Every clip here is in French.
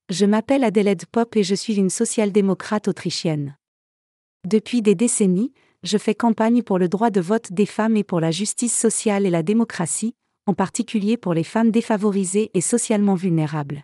Je m'appelle Adelaide Popp et je suis une social-démocrate autrichienne. Depuis des décennies, je fais campagne pour le droit de vote des femmes et pour la justice sociale et la démocratie, en particulier pour les femmes défavorisées et socialement vulnérables.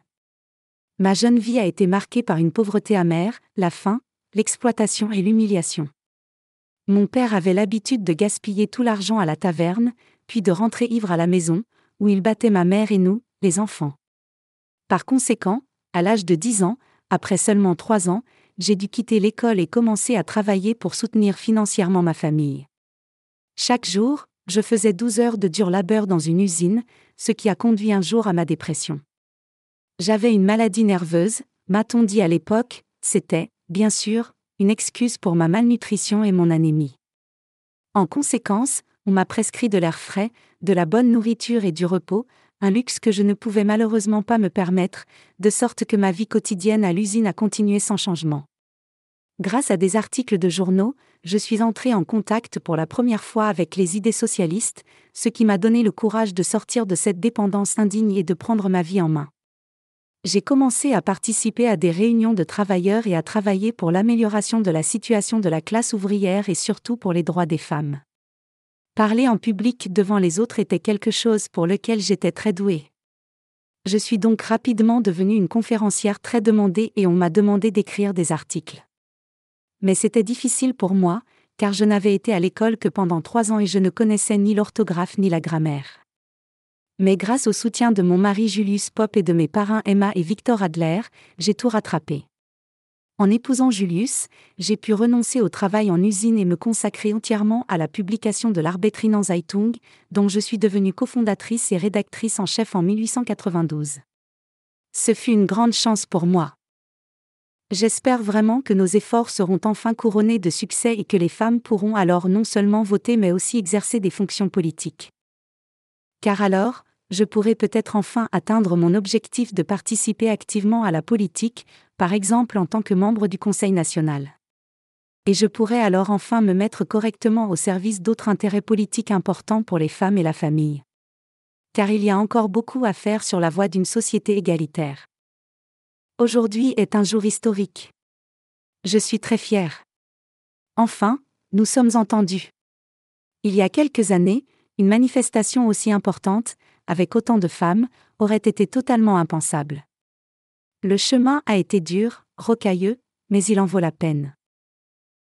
Ma jeune vie a été marquée par une pauvreté amère, la faim, l'exploitation et l'humiliation. Mon père avait l'habitude de gaspiller tout l'argent à la taverne, puis de rentrer ivre à la maison, où il battait ma mère et nous, les enfants. Par conséquent, à l'âge de 10 ans, après seulement 3 ans, j'ai dû quitter l'école et commencer à travailler pour soutenir financièrement ma famille. Chaque jour, je faisais 12 heures de dur labeur dans une usine, ce qui a conduit un jour à ma dépression. J'avais une maladie nerveuse, m'a-t-on dit à l'époque, c'était, bien sûr, une excuse pour ma malnutrition et mon anémie. En conséquence, on m'a prescrit de l'air frais, de la bonne nourriture et du repos, un luxe que je ne pouvais malheureusement pas me permettre, de sorte que ma vie quotidienne à l'usine a continué sans changement. Grâce à des articles de journaux, je suis entrée en contact pour la première fois avec les idées socialistes, ce qui m'a donné le courage de sortir de cette dépendance indigne et de prendre ma vie en main. J'ai commencé à participer à des réunions de travailleurs et à travailler pour l'amélioration de la situation de la classe ouvrière et surtout pour les droits des femmes. Parler en public devant les autres était quelque chose pour lequel j'étais très douée. Je suis donc rapidement devenue une conférencière très demandée et on m'a demandé d'écrire des articles. Mais c'était difficile pour moi, car je n'avais été à l'école que pendant 3 ans et je ne connaissais ni l'orthographe ni la grammaire. Mais grâce au soutien de mon mari Julius Popp et de mes parrains Emma et Victor Adler, j'ai tout rattrapé. En épousant Julius, j'ai pu renoncer au travail en usine et me consacrer entièrement à la publication de l'Arbeiterinnen Zeitung, dont je suis devenue cofondatrice et rédactrice en chef en 1892. Ce fut une grande chance pour moi. J'espère vraiment que nos efforts seront enfin couronnés de succès et que les femmes pourront alors non seulement voter mais aussi exercer des fonctions politiques. Car alors, je pourrai peut-être enfin atteindre mon objectif de participer activement à la politique, par exemple en tant que membre du Conseil national. Et je pourrai alors enfin me mettre correctement au service d'autres intérêts politiques importants pour les femmes et la famille. Car il y a encore beaucoup à faire sur la voie d'une société égalitaire. Aujourd'hui est un jour historique. Je suis très fière. Enfin, nous sommes entendus. Il y a quelques années, une manifestation aussi importante, avec autant de femmes, aurait été totalement impensable. Le chemin a été dur, rocailleux, mais il en vaut la peine.